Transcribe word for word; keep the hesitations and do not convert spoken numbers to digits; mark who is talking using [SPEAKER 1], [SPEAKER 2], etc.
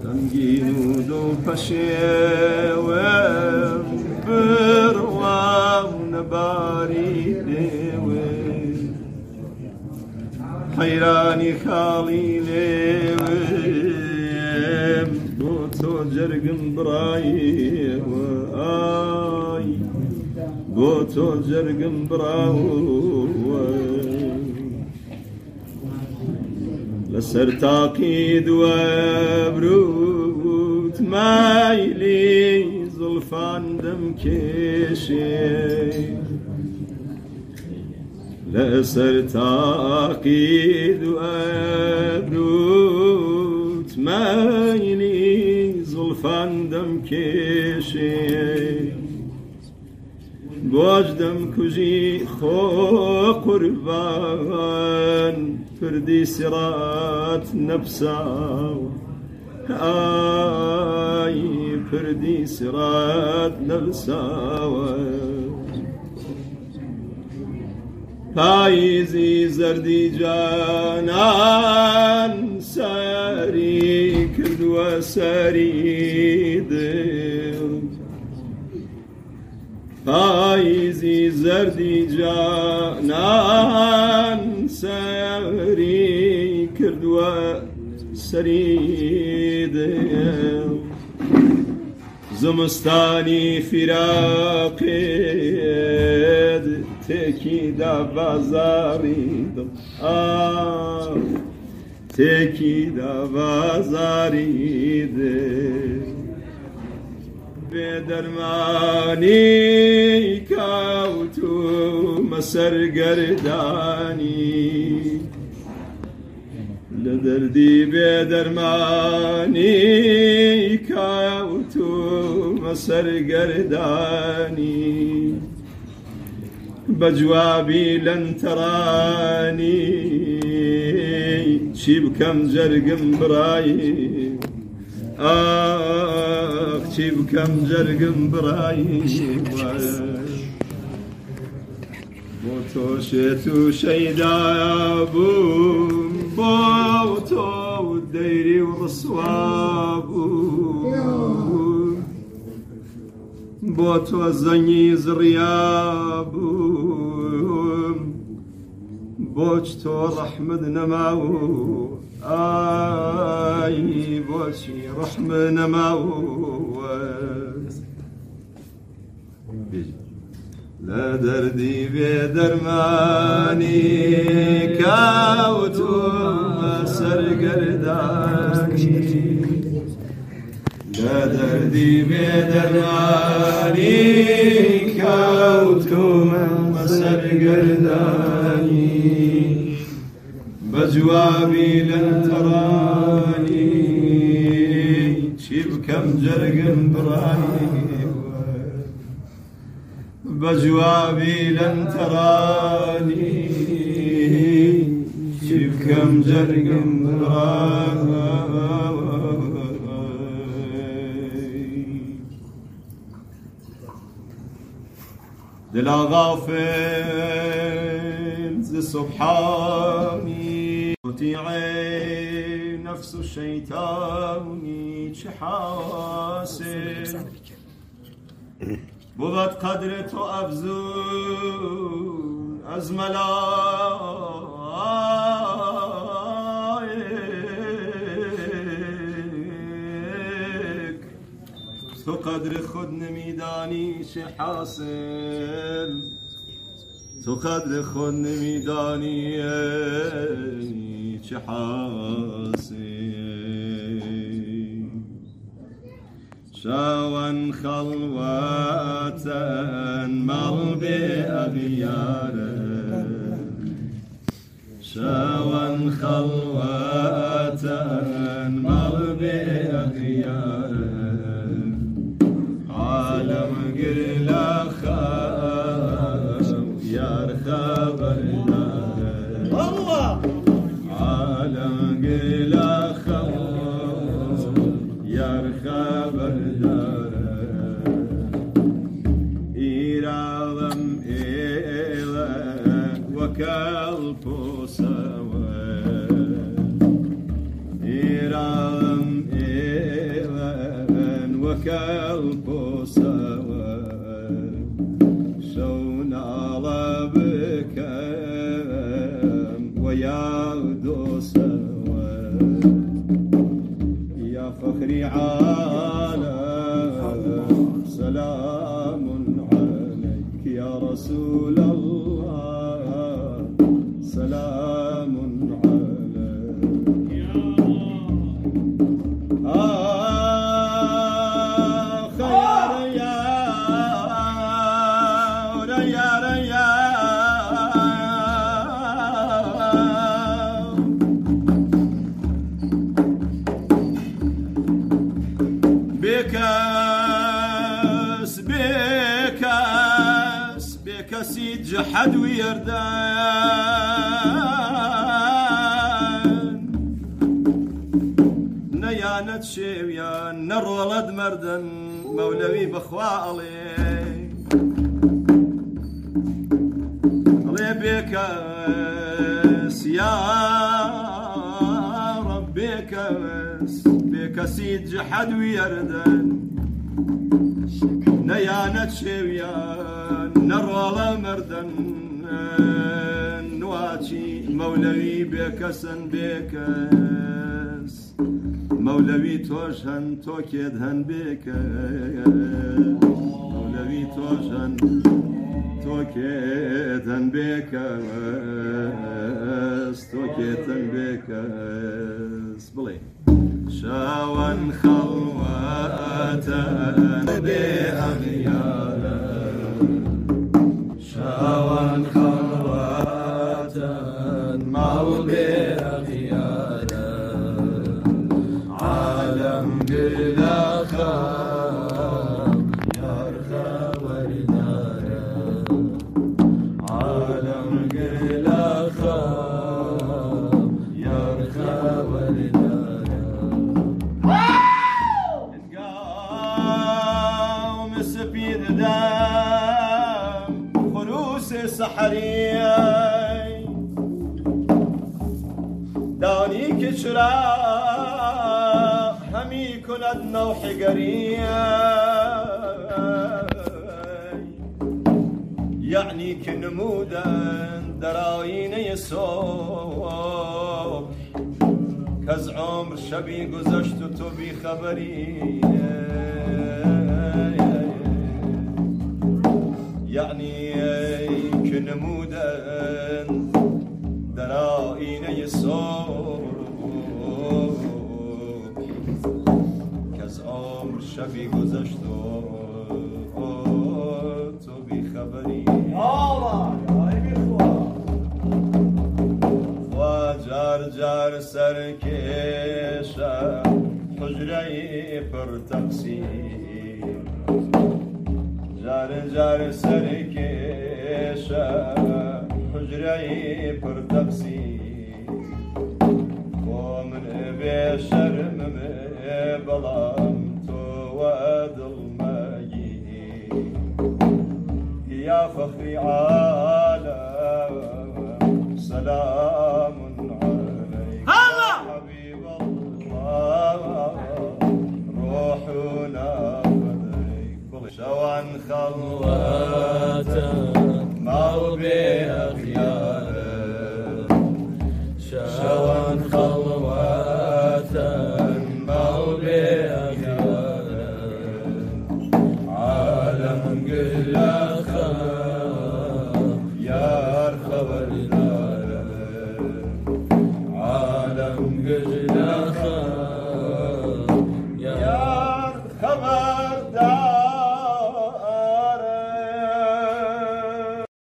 [SPEAKER 1] سنگین و پشیوم بروام نباریدم حیرانی خالی لیم بو تو جرگم برای آی بو تو جرگم برای لسر تاقید و بروت مایلی زلفان دم کشی لسر تاقید و بروت مایلی زلفان دم کشی بوجدم کجی خو قربان فردي سرات نفسا آي فردي سرات نفسا پاییزی زردی جانان ساری کرد و ساری دل پاییزی زردی جانان ساری کرد و سری دل زمستانی فراقید تکی دا بازاری دل آه تکی دا بازاری دل به درمانی کاوتو مسرگردانی لدردی به درمانی کاوتو مسرگردانی بجوابی لن ترانی چی بکم جرگم برایی آخ چی بکم جرگم برایی بو تو شیتو شیدا بوم بو تو دیری و رسوا بوم بو تو زنی زریا بوم بوچ تو رحمد نماو آی بوچی رحمد نماو لا دردی به درمانی کاوتو سرگردانی لا دردی به درمانی کاوتو سرگردانی بجوابی لن ترانی چی بکم جرگم برایی بجوابي لن تراني شوف كم جرقم دلا غافل زي سبحاني وتيعي نفس الشيطان شحاسب بود قدر تو افزون از ملائک تو قدر خود نمیدانی چه حاصل تو قدر خود نمیدانی چه حاصل شاون خلوة مر بأغياره شاون خلوة مر بأغياره عالم قرلا خاف يا خبر الله عالم قرلا خاف يا خبر kalpo sawa iram e كالبوسوة شون على بكم ويا دوسوة يا فخري عالم سلام عليك يا رسول الله سلام عليك آه خير يا ريا ريا بكاس بكاس بكاس يجحد ويردان نيانت شيويا نر ولد مردن مولوي بخوا علي علي بكاس يا رب بكاس بكاس يجحد ويردن نيانت شيويا نرولا مردن نواتي مولوي بكسن بكس مولوي توشن توكيدهن بكس مولوي توشن توكيدهن بكس توكيدهن بكس بلي شاون خلواتن بأغيالا شاون خلواتن مال بأغيالا عالم بلا خام يرخى وردارا عالم بلا خام يرخى وردارا تقاوم سبيل دام خروس سحرية داني كشرا همي كند نوح قرية يعني كنمودا دراين يصوب كز عمر شبي گذشت تو بی خبری يعني كنمودن درائين يصوب كز عمر شبي گذشت تو بی خبری جار جار سركيشة حجري پر تقسيم جار جار سركيشة حجري پر تقسيم ومن بشرم بلام تو ودل ماجي يا فخري عالم سلام عليك يا حبيب الله روحنا فديك شوان خلواتك قلبي أخيارك شوان خلواتك قلبي أخيارك عالم قل خاف يا خبر عالم قل